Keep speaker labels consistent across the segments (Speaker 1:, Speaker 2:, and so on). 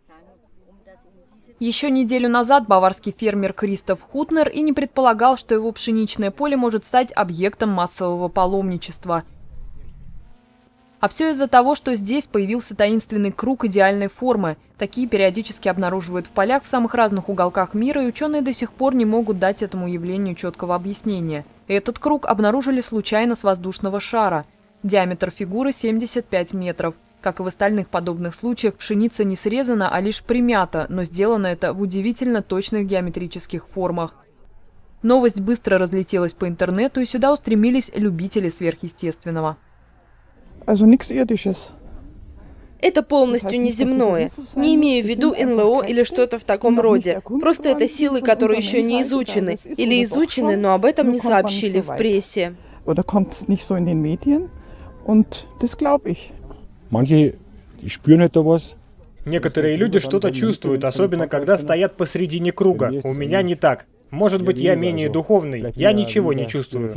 Speaker 1: Еще неделю назад баварский фермер Кристоф Хутнер и не предполагал, что его пшеничное поле может стать объектом массового паломничества. А все из-за того, что здесь появился таинственный круг идеальной формы. Такие периодически обнаруживают в полях в самых разных уголках мира, и ученые до сих пор не могут дать этому явлению четкого объяснения. Этот круг обнаружили случайно с воздушного шара. Диаметр фигуры 75 метров. Как и в остальных подобных случаях, пшеница не срезана, а лишь примята, но сделано это в удивительно точных геометрических формах. Новость быстро разлетелась по интернету, и сюда устремились любители сверхъестественного.
Speaker 2: Это полностью неземное. Не имею в виду НЛО или что-то в таком роде. Просто это силы, которые еще не изучены. Или изучены, но об этом не сообщили в прессе.
Speaker 3: Некоторые люди что-то чувствуют, особенно когда стоят посредине круга. У меня не так. Может быть, я менее духовный. Я ничего не чувствую.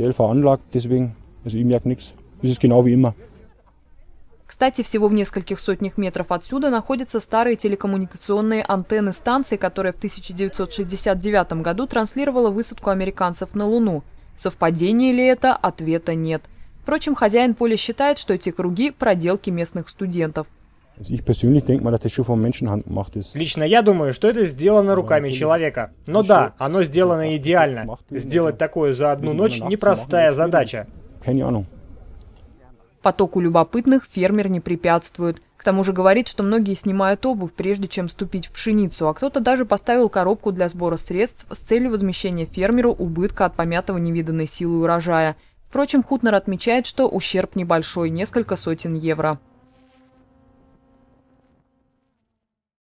Speaker 1: Кстати, всего в нескольких сотнях метров отсюда находятся старые телекоммуникационные антенны станции, которая в 1969 году транслировала высадку американцев на Луну. Совпадение ли это? Ответа нет. Впрочем, хозяин поля считает, что эти круги – проделки местных студентов.
Speaker 3: Лично я думаю, что это сделано руками человека. Но да, оно сделано идеально. Сделать такое за одну ночь – непростая задача.
Speaker 1: Потоку любопытных фермер не препятствует. К тому же говорит, что многие снимают обувь, прежде чем вступить в пшеницу, а кто-то даже поставил коробку для сбора средств с целью возмещения фермеру убытка от помятого невиданной силы урожая. Впрочем, Хутнер отмечает, что ущерб небольшой – несколько сотен евро.